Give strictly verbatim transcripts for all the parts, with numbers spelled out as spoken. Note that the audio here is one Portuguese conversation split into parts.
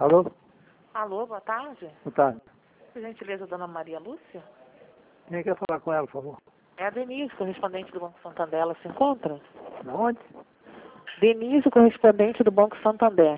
Alô? Alô, boa tarde. Boa tarde. Por gentileza, dona Maria Lúcia? Quem quer falar com ela, por favor? É a Denise, correspondente do Banco Santander. Ela se encontra? Da onde? Denise, correspondente do Banco Santander.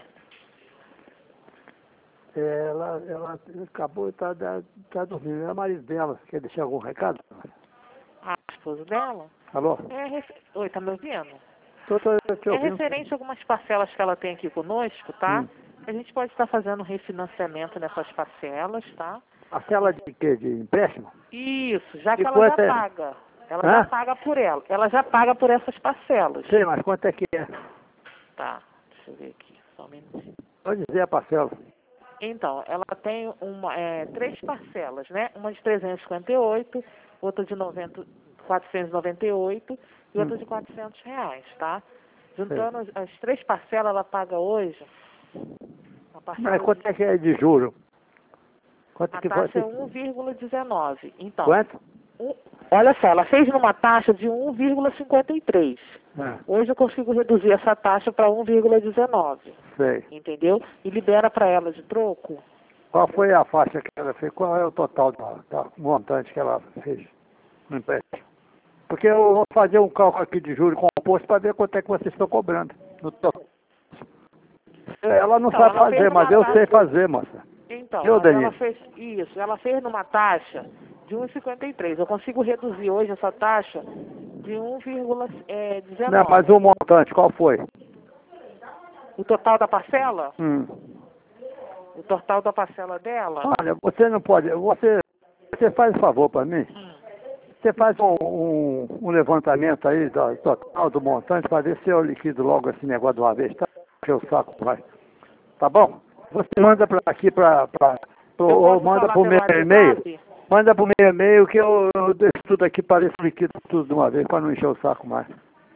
É, ela, ela acabou de estar tá, tá dormindo. É o marido dela. Quer deixar algum recado? A esposa dela? Alô? É refer... Oi, tá me ouvindo? Tô, tô, tô te É ouvindo. referente a algumas parcelas que ela tem aqui conosco, tá? Hum. A gente pode estar fazendo refinanciamento nessas parcelas, tá? Parcela de quê? De empréstimo? Isso, já E que ela já quanto é? paga. Ela Hã? já paga por ela. Ela já paga por essas parcelas. Sei, mas quanto é que é? Tá, deixa eu ver aqui, só um minutinho. Pode dizer a parcela. Então, ela tem uma, é, três parcelas, né? Uma de trezentos e cinquenta e oito, outra de noventa, quatrocentos e noventa e oito e outra Hum. de quatrocentos reais, tá? Sei. Juntando as, as três parcelas, ela paga hoje a Mas parcela quanto de, é que é de juro? Quanto a que vai taxa é ser? um vírgula dezenove. Então, Quanto? um, olha só, ela fez numa taxa de um vírgula cinquenta e três. Ah, Hoje eu consigo reduzir essa taxa para um vírgula dezenove, sei. entendeu? E libera para ela de troco. Qual foi a faixa que ela fez? Qual é o total da, da montante que ela fez no empréstimo? Porque eu vou fazer um cálculo aqui de juros composto para ver quanto é que vocês estão cobrando. No total. Ela não Então, sabe ela fez fazer, mas numa eu taxa... sei fazer, moça. Então, Eu, mas ela Denise. fez isso, ela fez numa taxa de um vírgula cinquenta e três. Eu consigo reduzir hoje essa taxa de um vírgula Não, mas o dezenove. montante, qual foi? O total da parcela? Hum. O total da parcela dela? Olha, você não pode. Você, você faz um favor para mim. Hum. Você faz um, um, um levantamento aí do total do montante para ver se eu liquido logo esse negócio de uma vez, tá? Porque o saco vai. Tá bom? Você manda para aqui para. Eu Ou posso manda falar para o pelo meu e-mail. WhatsApp? Manda para o meu e-mail que eu, eu deixo tudo aqui para ver se eu liquido tudo de uma vez para não encher o saco mais.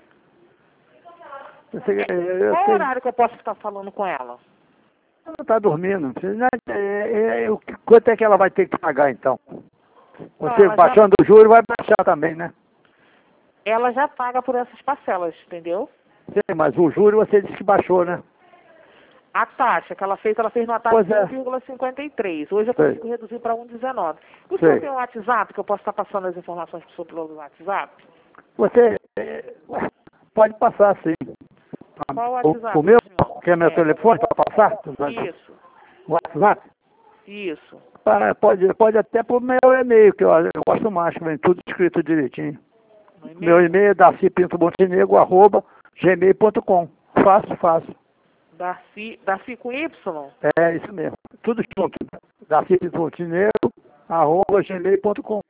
Eu sei, eu Qual o sei, horário que eu posso estar falando com ela? ela está dormindo. É, é, é, o que- quanto é que ela vai ter que pagar então? Não, Você ela já, baixando o juro vai baixar também, né? ela já paga por essas parcelas, entendeu? Sei, mas o juro você disse que baixou, né? A taxa que ela fez, ela fez numa taxa Pois de é. um vírgula cinquenta e três. Hoje eu Sei. consigo reduzir para um vírgula dezenove. O senhor Sei. tem um WhatsApp que eu posso estar passando as informações para o senhor pelo WhatsApp? Você é, pode passar sim. Qual o O, WhatsApp o meu, do senhor? que é meu É. telefone para passar? Isso, O WhatsApp? isso. Ah, Pode, pode até pro meu e-mail, que eu, eu gosto mais, que vem tudo escrito direitinho. No Meu e-mail? e-mail é darcy pinto montenegro arroba gmail ponto com. Fácil, fácil. Darcy, Darcy com Y? É isso mesmo. Tudo junto. darcy pinto montenegro arroba gmail ponto com.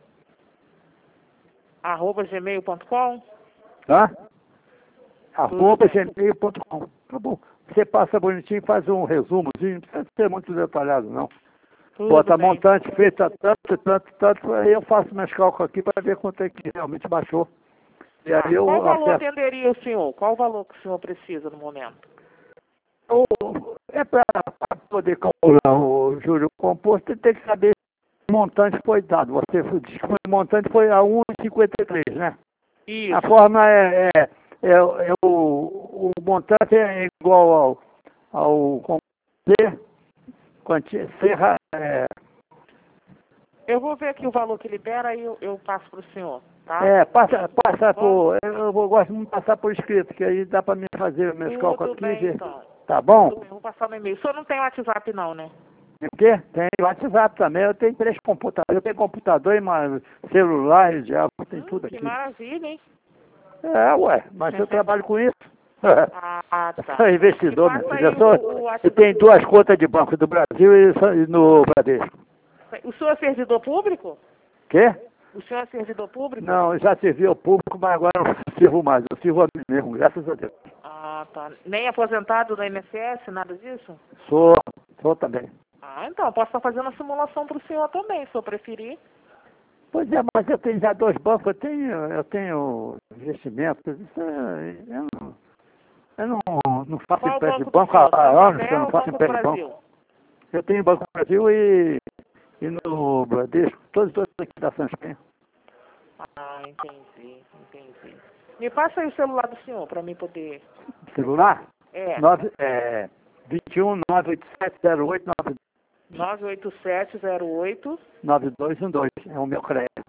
Arroba gmail ponto com? Tá? Arroba bem. gmail ponto com. Tá bom. Você passa bonitinho e faz um resumozinho, não precisa ser muito detalhado, não. Tudo Bota bem. montante feita tanto, tanto, tanto, aí eu faço meus cálculos aqui para ver quanto é que realmente baixou. E Tá. aí eu Qual valor acerto. atenderia o senhor? Qual o valor que o senhor precisa no momento? O- É para poder calcular o juro composto, tem que saber se o montante foi dado. Você disse que o montante foi a um vírgula cinquenta e três, né? Isso. A forma é, é, é, é o, o montante é igual ao, ao como C, quantia, C, é, Eu vou ver aqui o valor que libera e eu, eu passo para o senhor, tá? é, passa, passa Bom, por, eu, eu gosto muito de passar por escrito, que aí dá para mim fazer meus cálculos tudo aqui e bem, ver. então. Tá bom? Tudo bem, vou passar no e-mail. O senhor não tem WhatsApp, não, né? O quê? Tem WhatsApp também, eu tenho três computadores, eu tenho computador e mais celular e diabo, tem Hum, tudo que aqui. maravilha, hein? É, ué, mas eu trabalho com isso. Ah, Eu tá. sou Me investidor, meu passa filho. aí Eu, o, sou, o eu WhatsApp. tenho duas contas de banco do Brasil e, só- e no Bradesco. O senhor é servidor público? Quê? O senhor é servidor público? Não, eu já servi ao público, mas agora eu não sirvo mais. Eu sirvo a mim mesmo, graças a Deus. Ah, tá. Nem aposentado do I N S S, nada disso? Sou, sou também. Ah, então, eu posso estar fazendo a simulação para o senhor também, se eu preferir. Pois é, mas eu tenho já dois bancos, eu tenho, eu tenho investimentos, isso é, eu não, eu não, não faço Qual o empréstimo banco de do banco há senhor? há anos que Santander eu não ou faço Banco do empréstimo de banco. Brasil? Eu tenho Banco do Brasil e, e no Bradesco, todos dois aqui da Sanspem. Ah, entendi, entendi. Me passa aí o celular do senhor para mim poder... Celular? É, Nove, é, vinte e um, nove oito sete, zero oito, nove oito sete zero oito. nove dois um dois. É o meu crédito.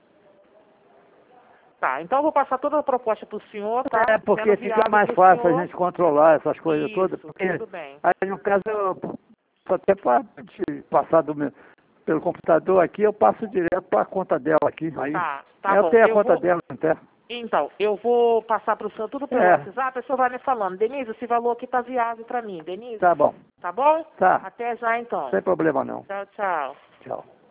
Tá, então eu vou passar toda a proposta para o senhor, tá? É, porque Sendo fica viável mais pro fácil senhor. a gente controlar essas coisas Isso, todas. Porque tudo bem. aí, no caso, eu só até para passar do meu, pelo computador aqui, eu passo direto para a conta dela aqui. Aí, Tá, tá eu bom. tenho a Eu conta vou... dela até. Então, eu vou passar para o senhor tudo pelo É. WhatsApp, o senhor vai me falando. Denise, esse valor aqui tá viável para mim, Denise. Tá bom. Tá bom? Tá. Até já, então. Sem problema não. Tchau, tchau. Tchau.